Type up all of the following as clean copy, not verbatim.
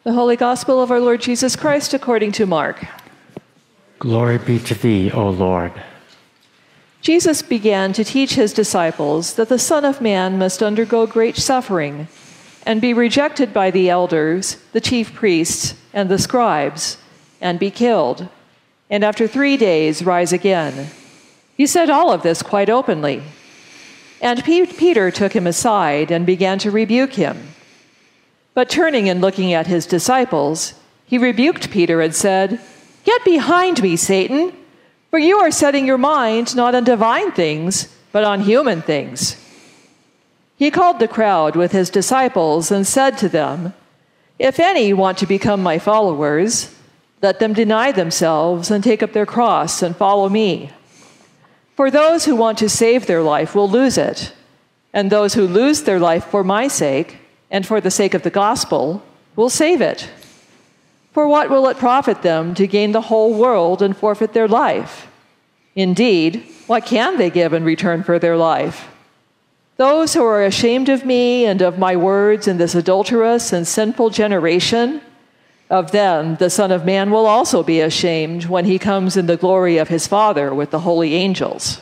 The Holy Gospel of our Lord Jesus Christ according to Mark. Glory be to thee, O Lord. Jesus began to teach his disciples that the Son of Man must undergo great suffering and be rejected by the elders, the chief priests, and the scribes, and be killed, and after 3 days rise again. He said all of this quite openly. And Peter took him aside and began to rebuke him. But turning and looking at his disciples, he rebuked Peter and said, "Get behind me, Satan, for you are setting your mind not on divine things, but on human things." He called the crowd with his disciples and said to them, "If any want to become my followers, let them deny themselves and take up their cross and follow me. For those who want to save their life will lose it, and those who lose their life for my sake and for the sake of the gospel will save it. For what will it profit them to gain the whole world and forfeit their life? Indeed, what can they give in return for their life? Those who are ashamed of me and of my words in this adulterous and sinful generation, of them the Son of Man will also be ashamed when he comes in the glory of his Father with the holy angels."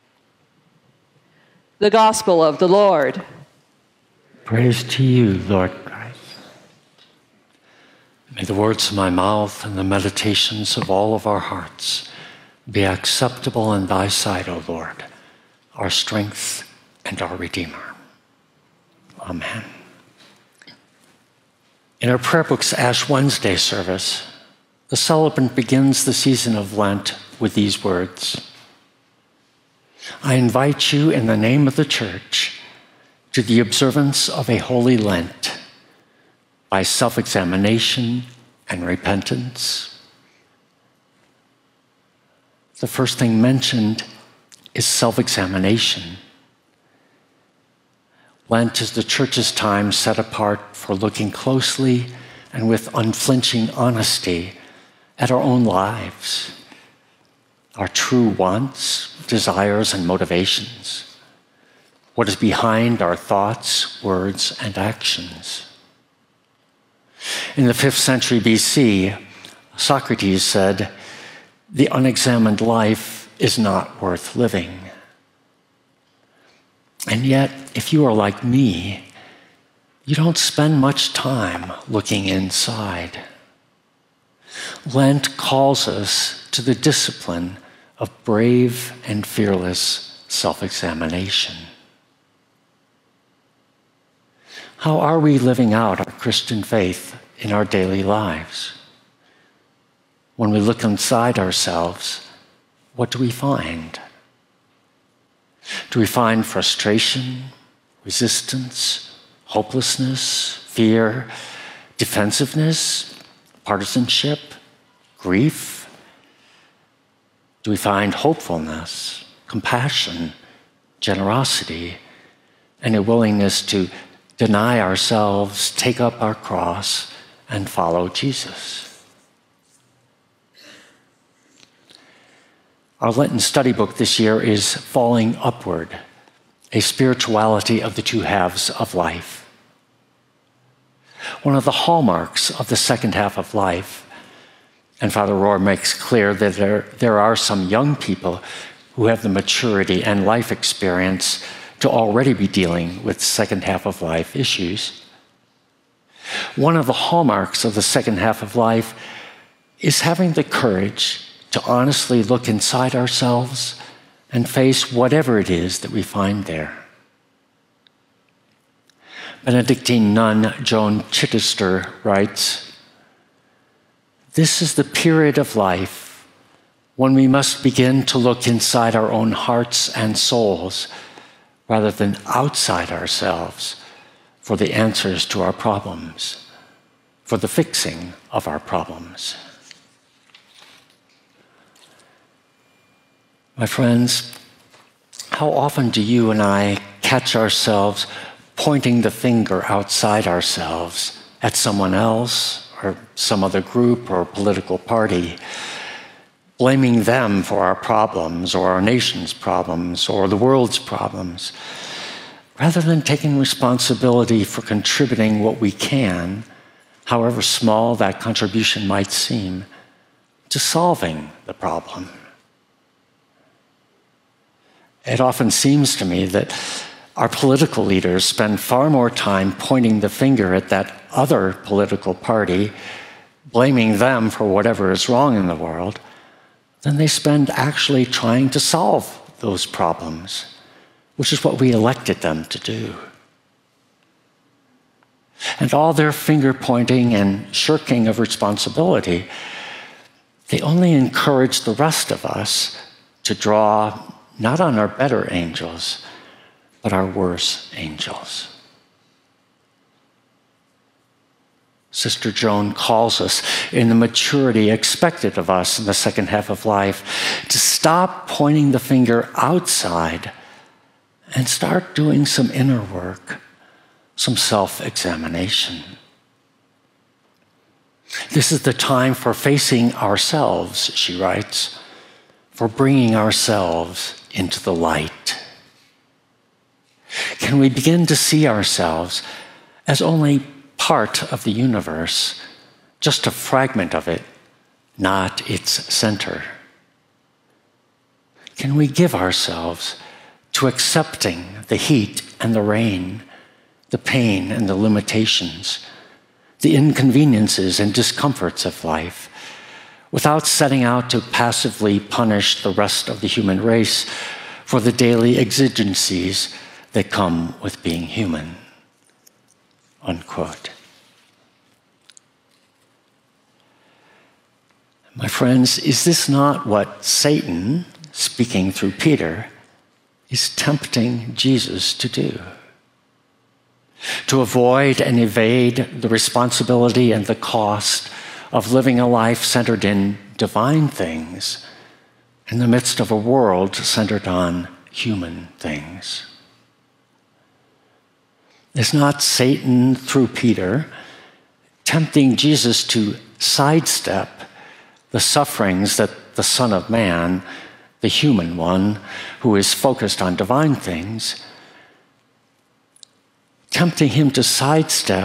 The Gospel of the Lord. Praise to you, Lord Christ. May the words of my mouth and the meditations of all of our hearts be acceptable in thy sight, O Lord, our strength and our Redeemer. Amen. In our prayer book's Ash Wednesday service, the celebrant begins the season of Lent with these words: "I invite you in the name of the Church to the observance of a holy Lent by self-examination and repentance." The first thing mentioned is self-examination. Lent is the Church's time set apart for looking closely and with unflinching honesty at our own lives, our true wants, desires, and motivations, what is behind our thoughts, words, and actions. In the 5th century BC, Socrates said, "The unexamined life is not worth living." And yet, if you are like me, you don't spend much time looking inside. Lent calls us to the discipline of brave and fearless self-examination. How are we living out our Christian faith in our daily lives? When we look inside ourselves, what do we find? Do we find frustration, resistance, hopelessness, fear, defensiveness, partisanship, grief? Do we find hopefulness, compassion, generosity, and a willingness to deny ourselves, take up our cross, and follow Jesus? Our Lenten study book this year is Falling Upward, a spirituality of the two halves of life. One of the hallmarks of the second half of life, and Father Rohr makes clear that there are some young people who have the maturity and life experience to already be dealing with second half of life issues. One of the hallmarks of the second half of life is having the courage to honestly look inside ourselves and face whatever it is that we find there. Benedictine nun Joan Chittister writes, "This is the period of life when we must begin to look inside our own hearts and souls rather than outside ourselves for the answers to our problems, for the fixing of our problems." My friends, how often do you and I catch ourselves pointing the finger outside ourselves at someone else or some other group or political party, blaming them for our problems or our nation's problems or the world's problems, rather than taking responsibility for contributing what we can however small that contribution might seem, to solving the problem. It often seems to me that our political leaders spend far more time pointing the finger at that other political party, blaming them for whatever is wrong in the world, than they spend actually trying to solve those problems, which is what we elected them to do. And all their finger pointing and shirking of responsibility, they only encourage the rest of us to draw not on our better angels, but our worse angels. Sister Joan calls us in the maturity expected of us in the second half of life to stop pointing the finger outside and start doing some inner work, some self-examination. This is the time for facing ourselves, she writes, for bringing ourselves into the light. Can we begin to see ourselves as only part of the universe, just a fragment of it, not its center? Can we give ourselves to accepting the heat and the rain, the pain and the limitations, the inconveniences and discomforts of life, without setting out to passively punish the rest of the human race for the daily exigencies that come with being human? Unquote. My friends, is this not what Satan, speaking through Peter, is tempting Jesus to do? To avoid and evade the responsibility and the cost of living a life centered in divine things in the midst of a world centered on human things. Is not Satan, through Peter, tempting Jesus to sidestep the sufferings that the Son of Man, the human one, who is focused on divine things, tempting him to sidestep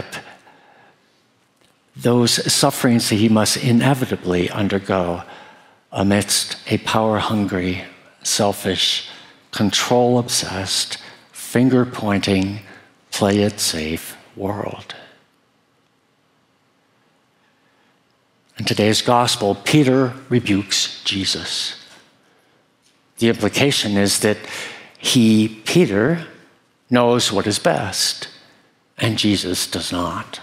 those sufferings that he must inevitably undergo amidst a power-hungry, selfish, control-obsessed, finger-pointing, play-it-safe world. In today's gospel, Peter rebukes Jesus. The implication is that he, Peter, knows what is best, and Jesus does not.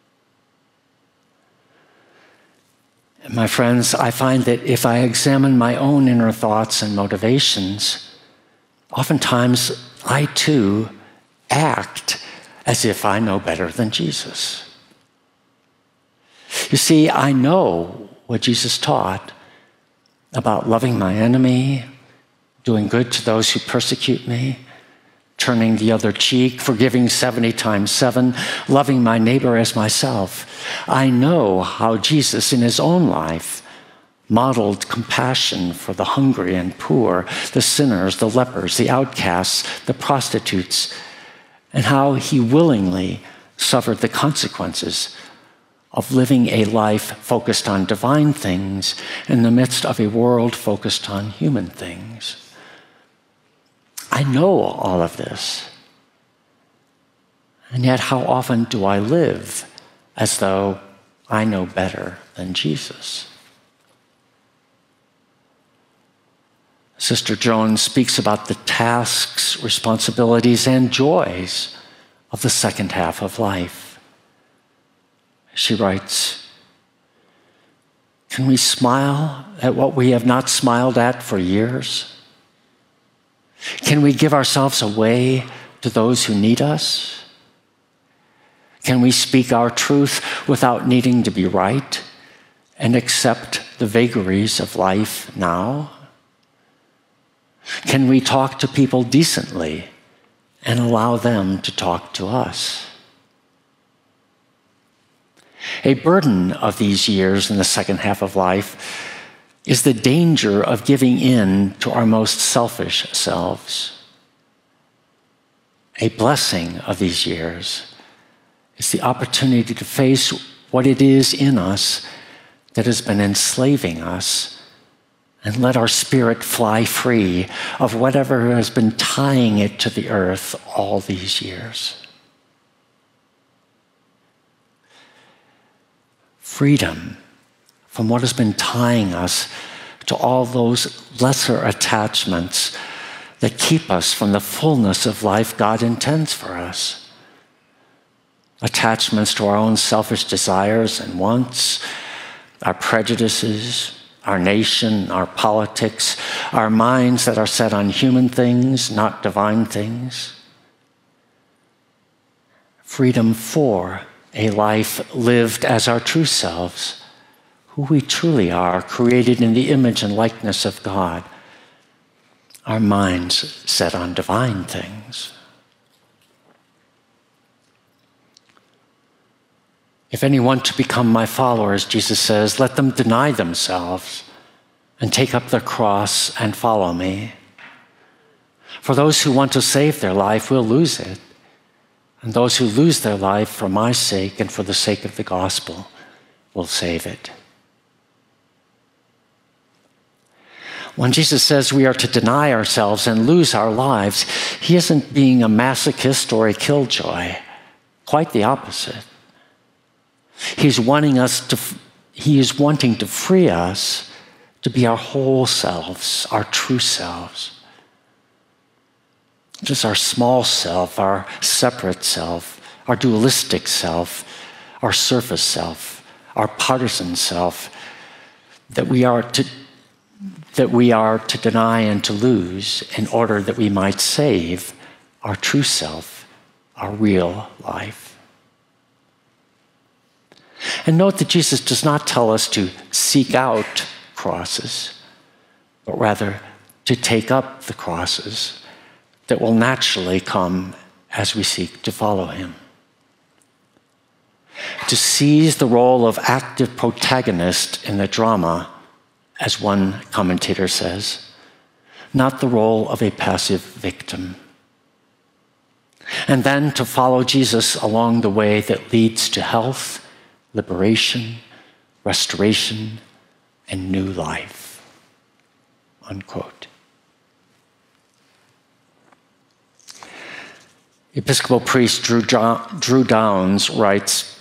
My friends, I find that if I examine my own inner thoughts and motivations, oftentimes I too act as if I know better than Jesus. You see, I know what Jesus taught about loving my enemy, doing good to those who persecute me, turning the other cheek, forgiving 70 times 7, loving my neighbor as myself. I know how Jesus in his own life modeled compassion for the hungry and poor, the sinners, the lepers, the outcasts, the prostitutes, and how he willingly suffered the consequences of living a life focused on divine things in the midst of a world focused on human things. I know all of this. And yet, how often do I live as though I know better than Jesus? Sister Joan speaks about the tasks, responsibilities, and joys of the second half of life. She writes, "Can we smile at what we have not smiled at for years? Can we give ourselves away to those who need us? Can we speak our truth without needing to be right and accept the vagaries of life now? Can we talk to people decently and allow them to talk to us?" A burden of these years in the second half of life is the danger of giving in to our most selfish selves. A blessing of these years is the opportunity to face what it is in us that has been enslaving us, and let our spirit fly free of whatever has been tying it to the earth all these years. Freedom from what has been tying us to all those lesser attachments that keep us from the fullness of life God intends for us. Attachments to our own selfish desires and wants, our prejudices, our nation, our politics, our minds that are set on human things, not divine things. Freedom for a life lived as our true selves, who we truly are, created in the image and likeness of God. Our minds set on divine things. If any want to become my followers, Jesus says, let them deny themselves and take up their cross and follow me. For those who want to save their life will lose it, and those who lose their life for my sake and for the sake of the gospel will save it. When Jesus says we are to deny ourselves and lose our lives, he isn't being a masochist or a killjoy. Quite the opposite. He is wanting to free us to be our whole selves, our true selves. Just our small self, our separate self, our dualistic self, our surface self, our partisan self, that we are to deny and to lose in order that we might save our true self, our real life. And note that Jesus does not tell us to seek out crosses, but rather to take up the crosses that will naturally come as we seek to follow him. To seize the role of active protagonist in the drama, as one commentator says, not the role of a passive victim. And then to follow Jesus along the way that leads to health, liberation, restoration, and new life. Unquote. Episcopal priest Drew Downs writes,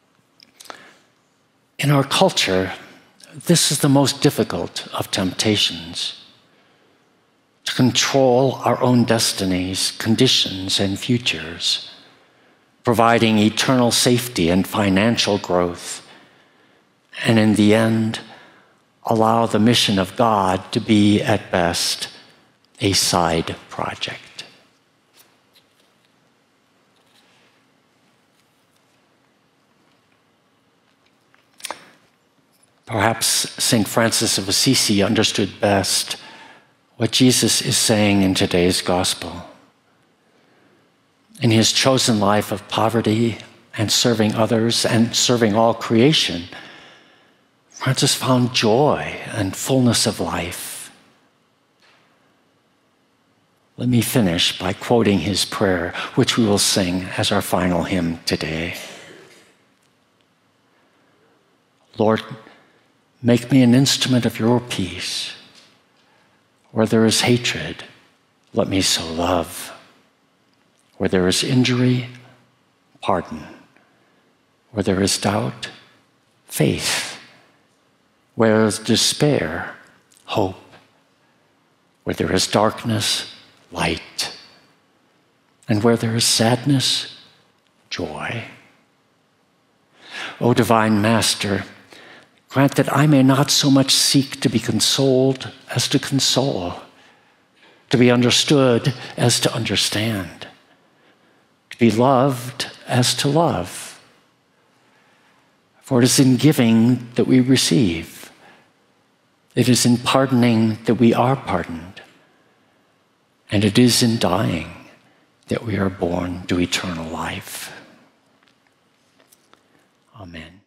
in our culture, this is the most difficult of temptations, to control our own destinies, conditions, and futures, providing eternal safety and financial growth, and in the end, allow the mission of God to be, at best, a side project. Perhaps St. Francis of Assisi understood best what Jesus is saying in today's gospel. In his chosen life of poverty and serving others and serving all creation, Francis found joy and fullness of life. Let me finish by quoting his prayer, which we will sing as our final hymn today. Lord, make me an instrument of your peace. Where there is hatred, let me sow love. Where there is injury, pardon. Where there is doubt, faith. Where there is despair, hope. Where there is darkness, light. And where there is sadness, joy. O divine Master, grant that I may not so much seek to be consoled as to console, to be understood as to understand, to be loved as to love. For it is in giving that we receive. It is in pardoning that we are pardoned. And it is in dying that we are born to eternal life. Amen.